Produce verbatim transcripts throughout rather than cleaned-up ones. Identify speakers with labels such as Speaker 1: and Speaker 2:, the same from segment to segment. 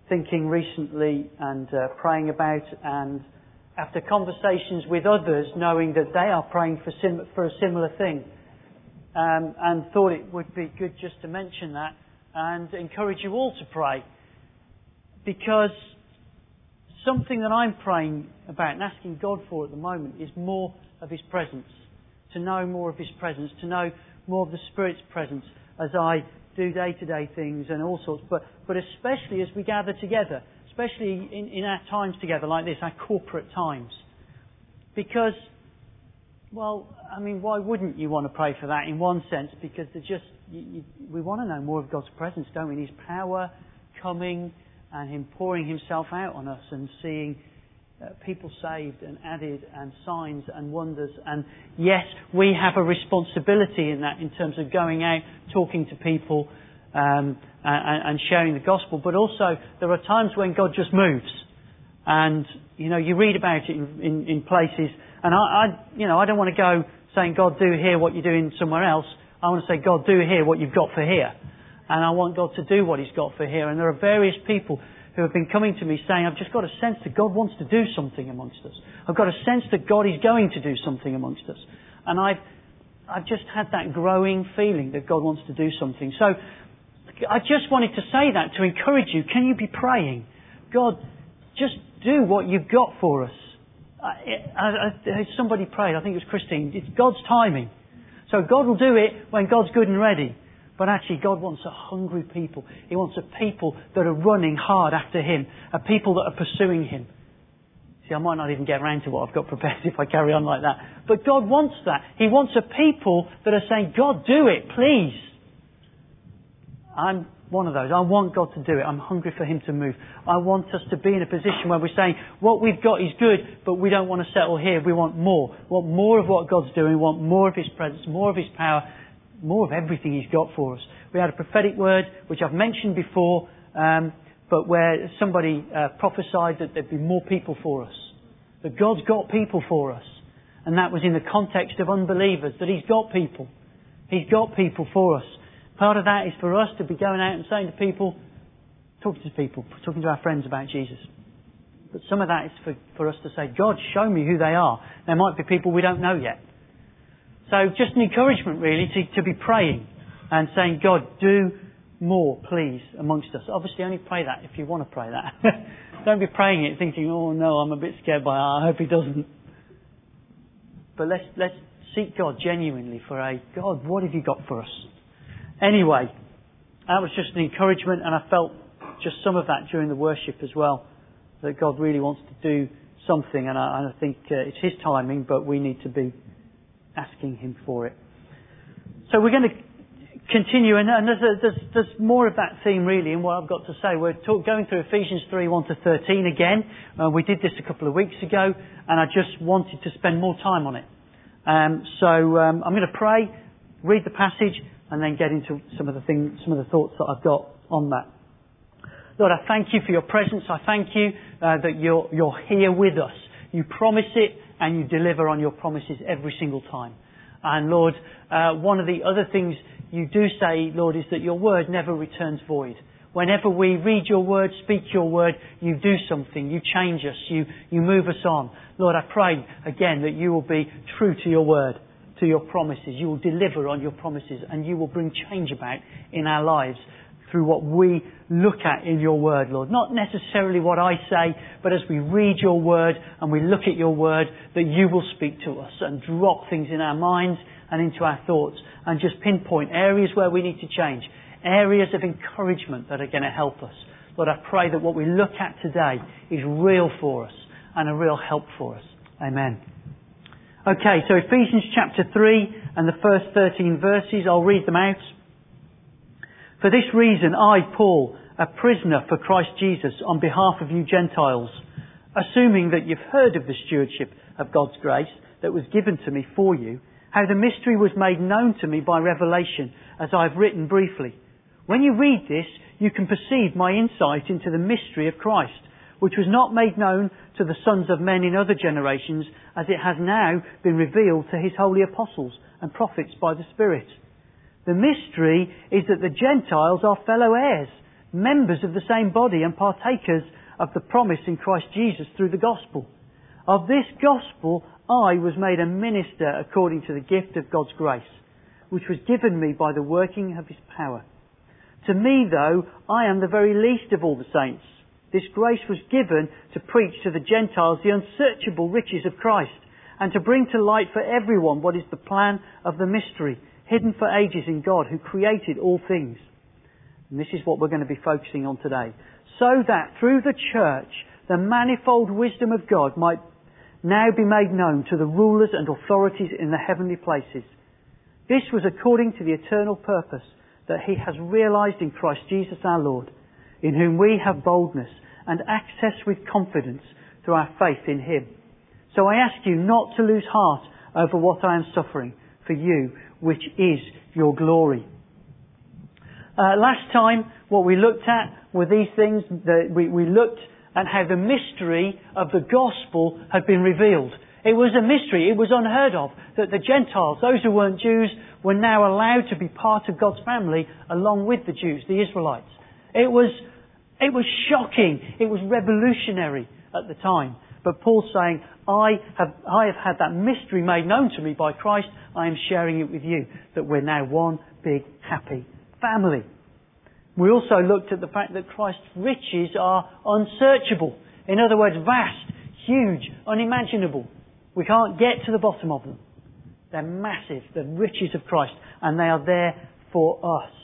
Speaker 1: thinking recently and uh, praying about, and after conversations with others, knowing that they are praying for, sim- for a similar thing, um, and thought it would be good just to mention that and encourage you all to pray, because something that I'm praying about and asking God for at the moment is more of His presence, to know more of His presence, to know more of the Spirit's presence as I do day-to-day things and all sorts, but but especially as we gather together, especially in, in our times together like this, our corporate times. Because, well, I mean, why wouldn't you want to pray for that in one sense? Because they're just, you, you, we want to know more of God's presence, don't we? His power coming and Him pouring Himself out on us and seeing uh, people saved and added and signs and wonders. And yes, we have a responsibility in that in terms of going out, talking to people um, and, and sharing the gospel. But also there are times when God just moves. And, you know, you read about it in, in, in places. And I, I, you know, I don't want to go saying, God, do here what you're doing somewhere else. I want to say, God, do here what you've got for here. And I want God to do what He's got for here. And there are various people who have been coming to me saying, I've just got a sense that God wants to do something amongst us. I've got a sense that God is going to do something amongst us. And I've, I've just had that growing feeling that God wants to do something. So I just wanted to say that to encourage you. Can you be praying? God, just do what you've got for us. I, I, I, somebody prayed, I think it was Christine, it's God's timing. So God will do it when God's good and ready. But actually God wants a hungry people. He wants a people that are running hard after Him. A people that are pursuing Him. See, I might not even get around to what I've got prepared if I carry on like that. But God wants that. He wants a people that are saying, God, do it, please. I'm one of those. I want God to do it. I'm hungry for Him to move. I want us to be in a position where we're saying, what we've got is good, but we don't want to settle here. We want more. We want more of what God's doing. We want more of His presence, more of His power, more of everything He's got for us. We had a prophetic word, which I've mentioned before, um, but where somebody uh, prophesied that there'd be more people for us. That God's got people for us. And that was in the context of unbelievers, that He's got people. He's got people for us. Part of that is for us to be going out and saying to people, talking to people, talking to our friends about Jesus. But some of that is for, for us to say, God, show me who they are. There might be people we don't know yet. So just an encouragement really to, to be praying and saying, God, do more, please, amongst us. Obviously only pray that if you want to pray that. Don't be praying it thinking, oh no, I'm a bit scared by that. I hope He doesn't. But let's, let's seek God genuinely for a, God, what have you got for us? Anyway, that was just an encouragement, and I felt just some of that during the worship as well, that God really wants to do something, and I, and I think uh, it's His timing, but we need to be asking Him for it. So we're going to continue, and, and there's, a, there's, there's more of that theme really in what I've got to say. We're talk, going through Ephesians three, one to thirteen again. Uh, we did this a couple of weeks ago, and I just wanted to spend more time on it. Um, so um, I'm going to pray, read the passage, and then get into some of the things, some of the thoughts that I've got on that. Lord, I thank You for Your presence. I thank You uh, that you're, you're here with us. You promise it and You deliver on Your promises every single time. And Lord, uh, one of the other things You do say, Lord, is that Your word never returns void. Whenever we read Your word, speak Your word, You do something. You change us. You, you move us on. Lord, I pray again that You will be true to Your word, to Your promises. You will deliver on Your promises, and You will bring change about in our lives through what we look at in Your word, Lord. Not necessarily what I say, but as we read Your word and we look at Your word, that You will speak to us and drop things in our minds and into our thoughts and just pinpoint areas where we need to change, areas of encouragement that are going to help us. Lord, I pray that what we look at today is real for us and a real help for us. Amen. Okay, so Ephesians chapter three and the first thirteen verses, I'll read them out. For this reason, I, Paul, a prisoner for Christ Jesus, on behalf of you Gentiles, assuming that you've heard of the stewardship of God's grace that was given to me for you, how the mystery was made known to me by revelation, as I've written briefly. When you read this, you can perceive my insight into the mystery of Christ, which was not made known to the sons of men in other generations, as it has now been revealed to His holy apostles and prophets by the Spirit. The mystery is that the Gentiles are fellow heirs, members of the same body and partakers of the promise in Christ Jesus through the gospel. Of this gospel I was made a minister according to the gift of God's grace, which was given me by the working of His power. To me, though, I am the very least of all the saints. This grace was given to preach to the Gentiles the unsearchable riches of Christ, and to bring to light for everyone what is the plan of the mystery, hidden for ages in God, who created all things. And this is what we're going to be focusing on today. So that through the church, the manifold wisdom of God might now be made known to the rulers and authorities in the heavenly places. This was according to the eternal purpose that He has realised in Christ Jesus our Lord, in whom we have boldness and access with confidence through our faith in Him. So I ask you not to lose heart over what I am suffering for you, which is your glory. Uh, last time, what we looked at were these things. That we, we looked at how the mystery of the gospel had been revealed. It was a mystery. It was unheard of that the Gentiles, those who weren't Jews, were now allowed to be part of God's family along with the Jews, the Israelites. It was, it was shocking. It was revolutionary at the time. But Paul's saying, I have, I have had that mystery made known to me by Christ. I am sharing it with you, that we're now one big, happy family. We also looked at the fact that Christ's riches are unsearchable. In other words, vast, huge, unimaginable. We can't get to the bottom of them. They're massive, the riches of Christ, and they are there for us.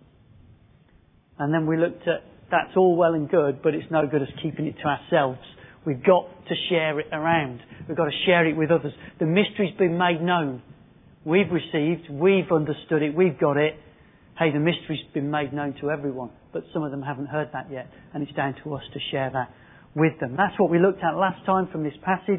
Speaker 1: And then we looked at, that's all well and good, but it's no good us keeping it to ourselves. We've got to share it around. We've got to share it with others. The mystery's been made known. We've received, we've understood it, we've got it. Hey, the mystery's been made known to everyone, but some of them haven't heard that yet, and it's down to us to share that with them. That's what we looked at last time from this passage.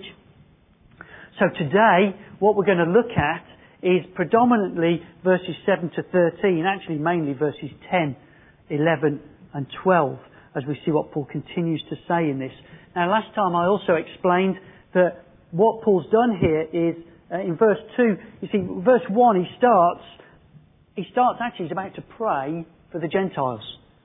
Speaker 1: So today, what we're going to look at is predominantly verses seven to thirteen, actually mainly verses ten, eleven and twelve, as we see what Paul continues to say in this. Now, last time I also explained that what Paul's done here is, uh, in verse two, you see, verse one, he starts, he starts actually, he's about to pray for the Gentiles.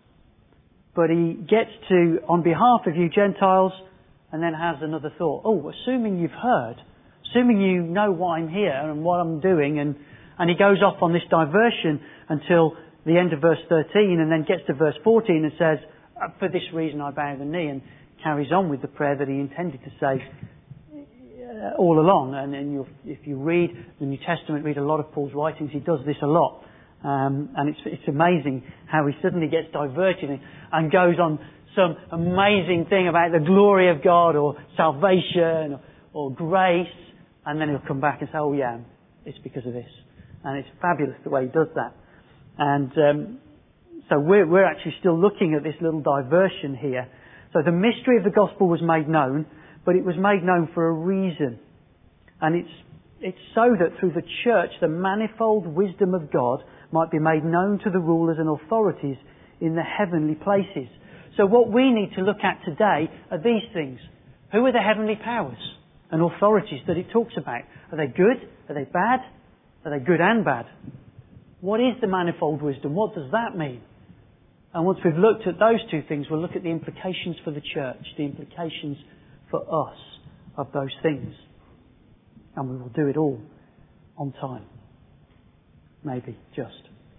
Speaker 1: But he gets to, on behalf of you Gentiles, and then has another thought. Oh, assuming you've heard, assuming you know why I'm here and what I'm doing, and, and he goes off on this diversion until the end of verse thirteen, and then gets to verse fourteen and says, for this reason I bow the knee, and carries on with the prayer that he intended to say uh, all along. And, and you'll, if you read the New Testament, read a lot of Paul's writings, he does this a lot. Um, and it's, it's amazing how he suddenly gets diverted and, and goes on some amazing thing about the glory of God or salvation or, or grace, and then he'll come back and say, oh yeah, it's because of this. And it's fabulous the way he does that. And um, so we're, we're actually still looking at this little diversion here. So the mystery of the gospel was made known, but it was made known for a reason. And it's, it's so that through the church, the manifold wisdom of God might be made known to the rulers and authorities in the heavenly places. So what we need to look at today are these things. Who are the heavenly powers and authorities that it talks about? Are they good? Are they bad? Are they good and bad? What is the manifold wisdom? What does that mean? And once we've looked at those two things, we'll look at the implications for the church, the implications for us of those things. And we will do it all on time. Maybe, just.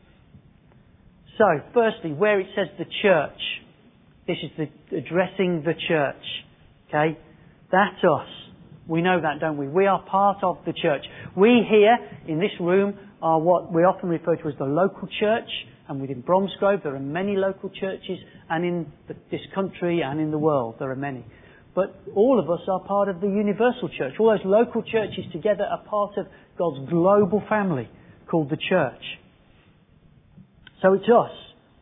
Speaker 1: So, firstly, where it says the church, this is the, addressing the church. Okay? That's us. We know that, don't we? We are part of the church. We here, in this room, are what we often refer to as the local church. And within Bromsgrove, there are many local churches, and in the, this country and in the world, there are many. But all of us are part of the universal church. All those local churches together are part of God's global family called the church. So it's us.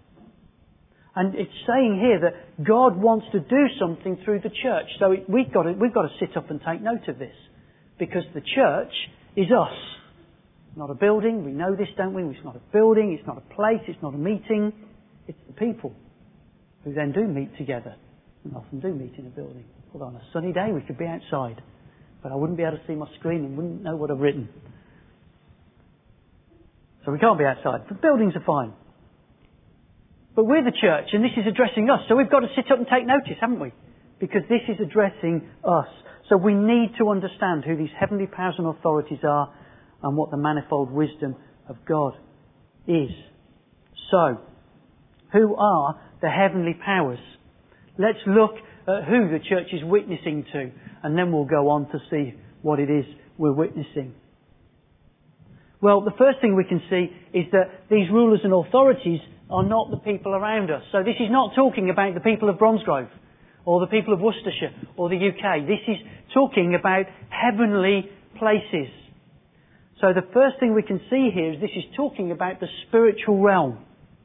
Speaker 1: And it's saying here that God wants to do something through the church. So it, we've got to, we've got to sit up and take note of this. Because the church is us. Not a building, we know this, don't we? It's not a building, it's not a place, it's not a meeting. It's the people who then do meet together. And often do meet in a building. Although on a sunny day we could be outside. But I wouldn't be able to see my screen and wouldn't know what I've written. So we can't be outside. But buildings are fine. But we're the church, and this is addressing us. So we've got to sit up and take notice, haven't we? Because this is addressing us. So we need to understand who these heavenly powers and authorities are and what the manifold wisdom of God is. So, who are the heavenly powers? Let's look at who the church is witnessing to, and then we'll go on to see what it is we're witnessing. Well, the first thing we can see is that these rulers and authorities are not the people around us. So this is not talking about the people of Bromsgrove, or the people of Worcestershire, or the U K. This is talking about heavenly places. So the first thing we can see here is this is talking about the spiritual realm.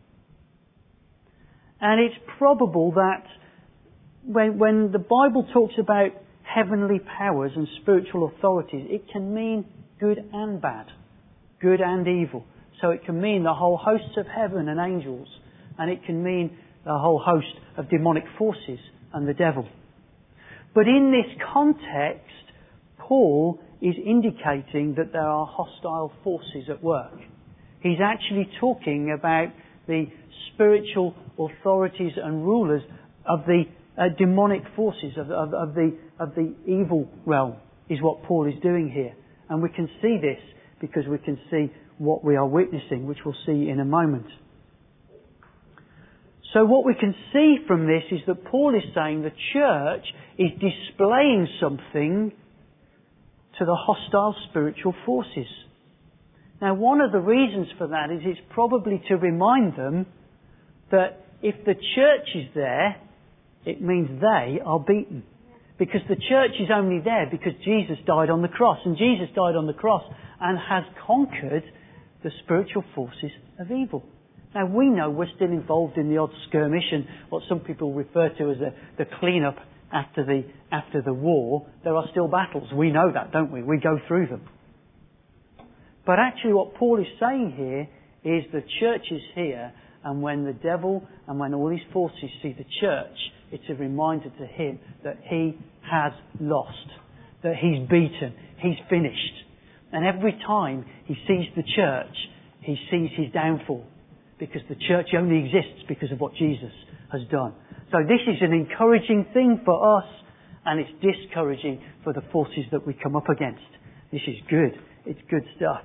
Speaker 1: And it's probable that when, when the Bible talks about heavenly powers and spiritual authorities, it can mean good and bad, good and evil. So it can mean the whole hosts of heaven and angels, and it can mean the whole host of demonic forces and the devil. But in this context, Paul is indicating that there are hostile forces at work. He's actually talking about the spiritual authorities and rulers of the uh, demonic forces of, of, of the of the evil realm, is what Paul is doing here. And we can see this because we can see what we are witnessing, which we'll see in a moment. So what we can see from this is that Paul is saying the church is displaying something to the hostile spiritual forces. Now, one of the reasons for that is it's probably to remind them that if the church is there, it means they are beaten. Because the church is only there because Jesus died on the cross. And Jesus died on the cross and has conquered the spiritual forces of evil. Now, we know we're still involved in the odd skirmish and what some people refer to as the, the clean-up after the, after the war. There are still battles. We know that, don't we? We go through them. But actually what Paul is saying here is the church is here, and when the devil and when all these forces see the church, it's a reminder to him that he has lost, that he's beaten, he's finished. And every time he sees the church, he sees his downfall, because the church only exists because of what Jesus has done. So this is an encouraging thing for us, and it's discouraging for the forces that we come up against. This is good. It's good stuff.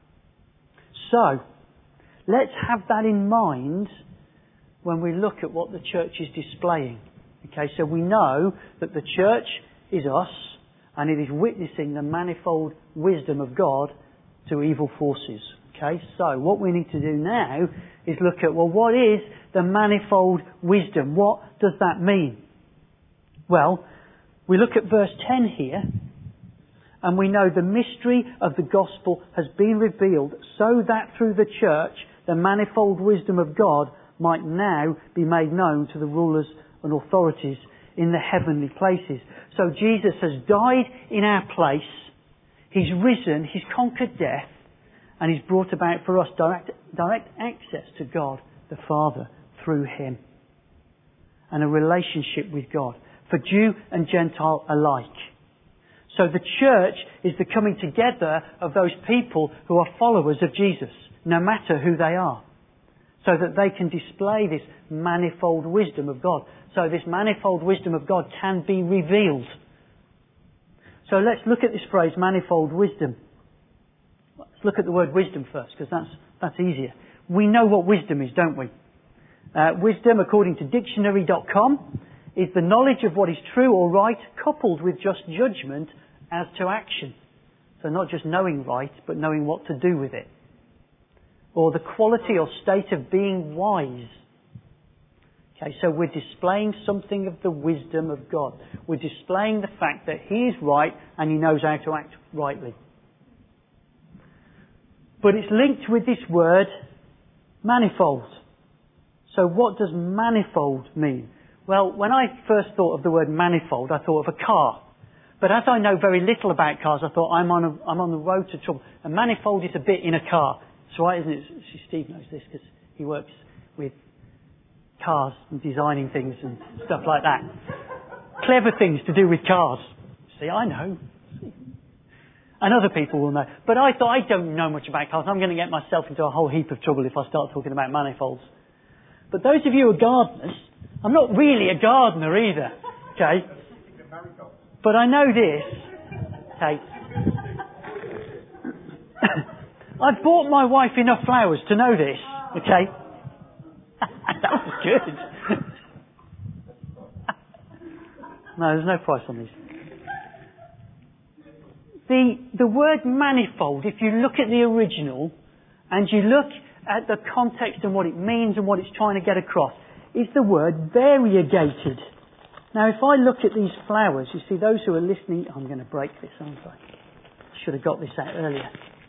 Speaker 1: So, let's have that in mind when we look at what the church is displaying. Okay, so we know that the church is us, and it is witnessing the manifold wisdom of God to evil forces. Okay, so what we need to do now is look at, well, what is the manifold wisdom? What does that mean? Well, we look at verse ten here, and we know the mystery of the gospel has been revealed so that through the church the manifold wisdom of God might now be made known to the rulers and authorities in the heavenly places. So Jesus has died in our place, He's risen, He's conquered death, and He's brought about for us direct, direct access to God the Father through Him, and a relationship with God for Jew and Gentile alike. So the church is the coming together of those people who are followers of Jesus, no matter who they are, so that they can display this manifold wisdom of God. So this manifold wisdom of God can be revealed. So let's look at this phrase, manifold wisdom. Let's look at the word wisdom first, because that's, that's easier. We know what wisdom is, don't we? Uh, wisdom, according to dictionary dot com, is the knowledge of what is true or right, coupled with just judgment as to action. So not just knowing right, but knowing what to do with it. Or the quality or state of being wise. Okay, so we're displaying something of the wisdom of God. We're displaying the fact that He is right and He knows how to act rightly. But it's linked with this word, manifold. So what does manifold mean? Well, when I first thought of the word manifold, I thought of a car. But as I know very little about cars, I thought I'm on a, I'm on the road to trouble. A manifold is a bit in a car. It's right, isn't it? Steve knows this because he works with cars and designing things and stuff like that. Clever things to do with cars. See, I know. And other people will know. But I thought, I don't know much about cars. I'm going to get myself into a whole heap of trouble if I start talking about manifolds. But those of you who are gardeners, I'm not really a gardener either, okay? But I know this, okay? I've bought my wife enough flowers to know this, okay? That was good. No, there's no price on these. The, the word manifold, if you look at the original and you look at the context and what it means and what it's trying to get across, is the word variegated. Now, if I look at these flowers, you see, those who are listening, I'm going to break this, aren't I? Should have got this out earlier.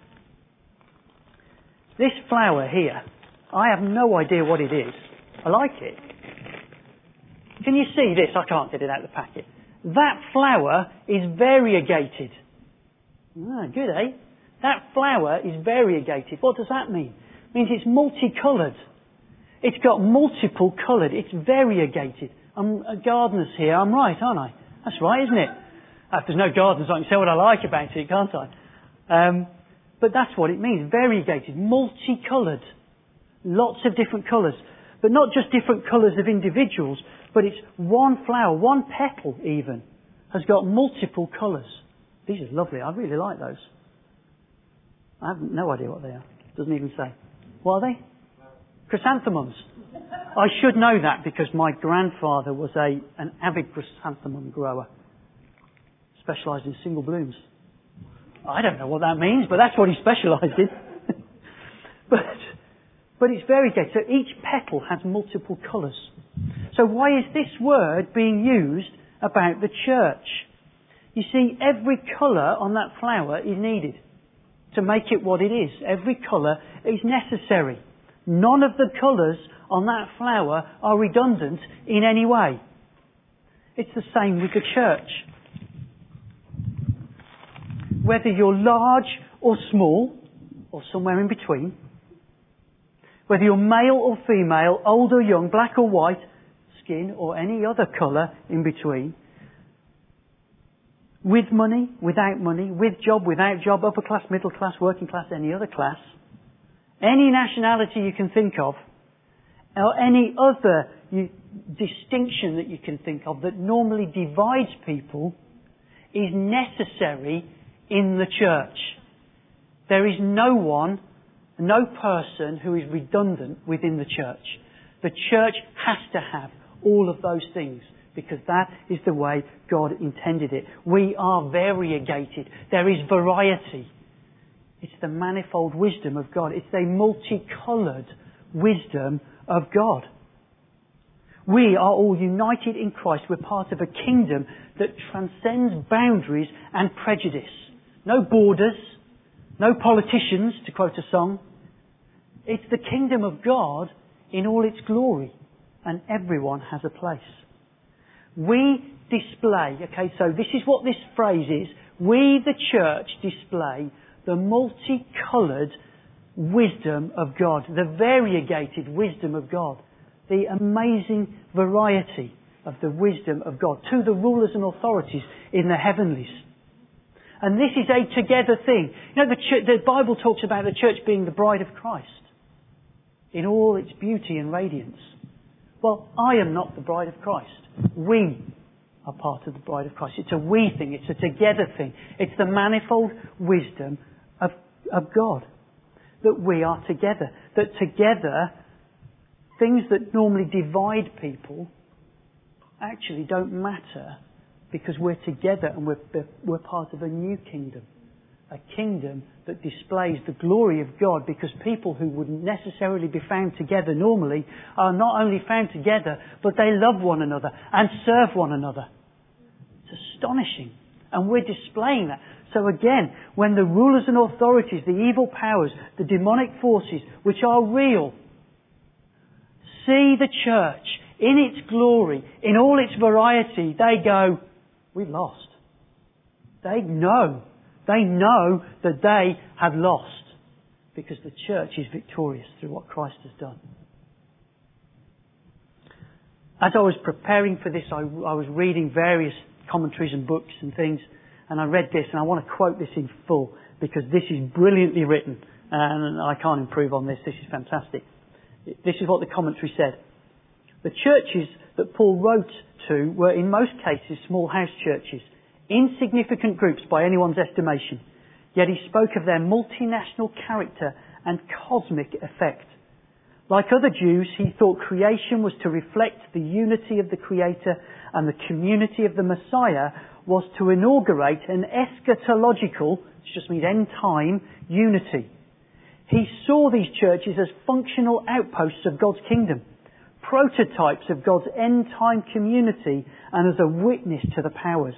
Speaker 1: This flower here, I have no idea what it is. I like it. Can you see this? I can't get it out of the packet. That flower is variegated. Ah, good, eh? That flower is variegated. What does that mean? It means it's multicoloured. It's got multiple coloured. It's variegated. I'm a gardener's here. I'm right, aren't I? That's right, isn't it? If there's no gardeners, I can say what I like about it, can't I? Um, but that's what it means. Variegated. Multicoloured. Lots of different colours. But not just different colours of individuals, but it's one flower, one petal even, has got multiple colours. These are lovely. I really like those. I have no idea what they are. Doesn't even say. What are they? Chrysanthemums. I should know that because my grandfather was a an avid chrysanthemum grower. Specialised in single blooms. I don't know what that means, but that's what he specialised in. but but it's variegated. So each petal has multiple colours. So why is this word being used about the church? You see, every colour on that flower is needed to make it what it is. Every colour is necessary. None of the colours on that flower are redundant in any way. It's the same with the church. Whether you're large or small, or somewhere in between, whether you're male or female, old or young, black or white, skin or any other colour in between, with money, without money, with job, without job, upper class, middle class, working class, any other class, any nationality you can think of, or any other you, distinction that you can think of that normally divides people, is necessary in the church. There is no one, no person who is redundant within the church. The church has to have all of those things, because that is the way God intended it. We are variegated. There is variety. It's the manifold wisdom of God. It's the multicoloured wisdom of God. We are all united in Christ. We're part of a kingdom that transcends boundaries and prejudice. No borders, no politicians, to quote a song. It's the kingdom of God in all its glory, and everyone has a place. We display, okay, so this is what this phrase is. We, the church, display the multicoloured wisdom of God, the variegated wisdom of God, the amazing variety of the wisdom of God to the rulers and authorities in the heavenlies. And this is a together thing. You know, the, ch- the Bible talks about the church being the bride of Christ in all its beauty and radiance. Well, I am not the bride of Christ. We are part of the bride of Christ. It's a we thing. It's a together thing. It's the manifold wisdom of, of God. That we are together. That together, things that normally divide people actually don't matter, because we're together and we're, we're part of a new kingdom. A kingdom that displays the glory of God, because people who wouldn't necessarily be found together normally are not only found together, but they love one another and serve one another. It's astonishing. And we're displaying that. So again, when the rulers and authorities, the evil powers, the demonic forces, which are real, see the church in its glory, in all its variety, they go, we've lost. They know. They know that they have lost, because the church is victorious through what Christ has done. As I was preparing for this, I, I was reading various commentaries and books and things, and I read this, and I want to quote this in full, because this is brilliantly written, and I can't improve on this. This is fantastic. This is what the commentary said. The churches that Paul wrote to were in most cases small house churches, insignificant groups by anyone's estimation. Yet he spoke of their multinational character and cosmic effect. Like other Jews, he thought creation was to reflect the unity of the Creator, and the community of the Messiah was to inaugurate an eschatological, which just means end time, unity. He saw these churches as functional outposts of God's kingdom, prototypes of God's end time community, and as a witness to the powers.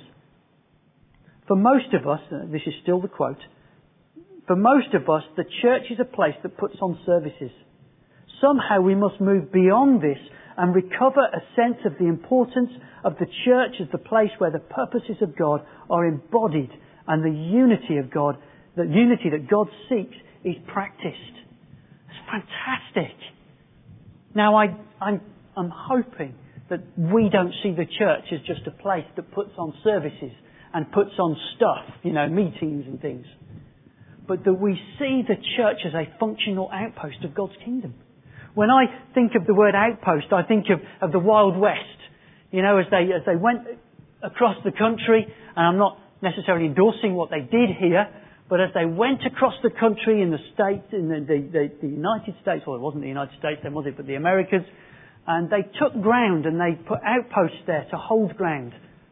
Speaker 1: For most of us, this is still the quote, for most of us, the church is a place that puts on services. Somehow we must move beyond this and recover a sense of the importance of the church as the place where the purposes of God are embodied and the unity of God, the unity that God seeks, is practiced. It's fantastic. Now I, I'm, I'm hoping that we don't see the church as just a place that puts on services and puts on stuff, you know, meetings and things. But that we see the church as a functional outpost of God's kingdom. When I think of the word outpost, I think of, of the Wild West. You know, as they, as they went across the country, and I'm not necessarily endorsing what they did here, but as they went across the country in the States, in the, the, the, the United States, well, it wasn't the United States then, was it, but the Americas, and they took ground and they put outposts there to hold ground.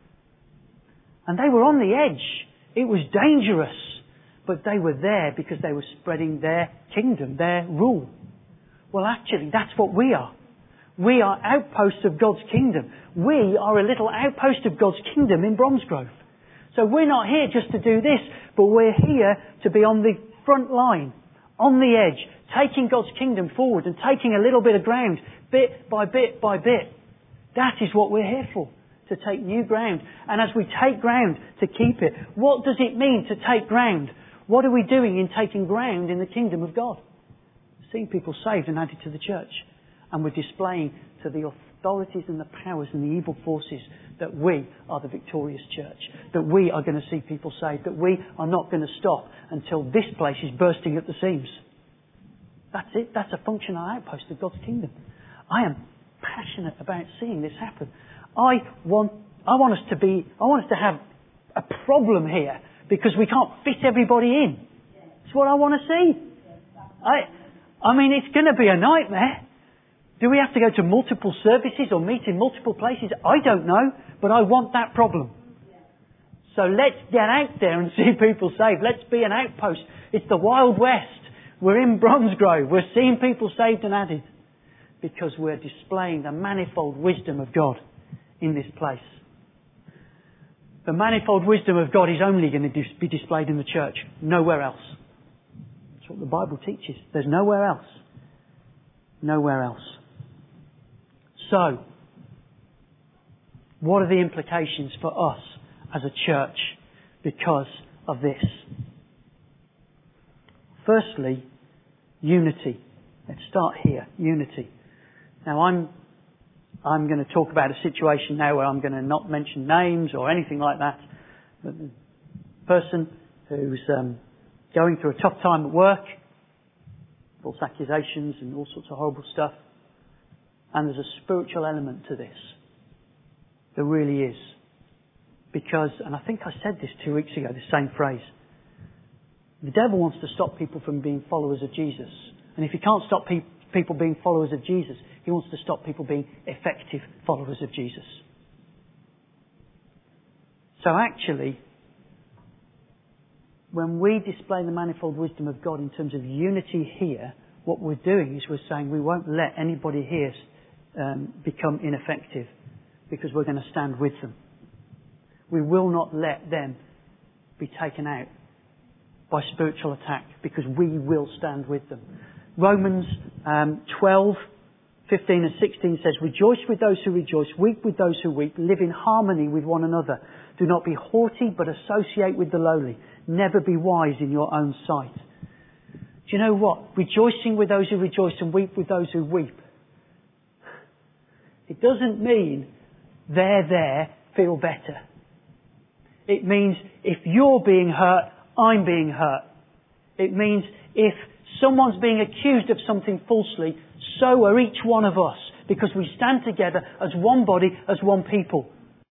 Speaker 1: And they were on the edge. It was dangerous, but they were there because they were spreading their kingdom, their rule. Well, actually, that's what we are. We are outposts of God's kingdom. We are a little outpost of God's kingdom in Bromsgrove. So we're not here just to do this, but we're here to be on the front line, on the edge, taking God's kingdom forward and taking a little bit of ground, bit by bit by bit. That is what we're here for, to take new ground. And as we take ground, to keep it. What does it mean to take ground? What are we doing in taking ground in the kingdom of God? Seeing people saved and added to the church. And we're displaying to the authorities and the powers and the evil forces that we are the victorious church. That we are going to see people saved. That we are not going to stop until this place is bursting at the seams. That's it. That's a functional outpost of God's kingdom. I am passionate about seeing this happen. I want, I want us to be, I want us to have a problem here because we can't fit everybody in. It's what I want to see. I, I mean, it's going to be a nightmare. Do we have to go to multiple services or meet in multiple places? I don't know, but I want that problem. So let's get out there and see people saved. Let's be an outpost. It's the Wild West. We're in Bromsgrove. We're seeing people saved and added because we're displaying the manifold wisdom of God in this place. The manifold wisdom of God is only going to be displayed in the church, nowhere else. That's what the Bible teaches. There's nowhere else. Nowhere else. So, what are the implications for us as a church because of this? Firstly, unity. Let's start here. Unity. Now, I'm I'm going to talk about a situation now where I'm going to not mention names or anything like that. But the person who's um, going through a tough time at work, false accusations and all sorts of horrible stuff. And there's a spiritual element to this. There really is. Because, and I think I said this two weeks ago, the same phrase. The devil wants to stop people from being followers of Jesus. And if he can't stop pe- people being followers of Jesus, he wants to stop people being effective followers of Jesus. So actually, when we display the manifold wisdom of God in terms of unity here, what we're doing is we're saying we won't let anybody here um, become ineffective because we're going to stand with them. We will not let them be taken out by spiritual attack because we will stand with them. Romans um, twelve, fifteen and sixteen says, "Rejoice with those who rejoice, weep with those who weep, live in harmony with one another. Do not be haughty, but associate with the lowly. Never be wise in your own sight." Do you know what? Rejoicing with those who rejoice and weep with those who weep. It doesn't mean they're there, feel better. It means if you're being hurt, I'm being hurt. It means if someone's being accused of something falsely, so are each one of us. because we stand together as one body, as one people.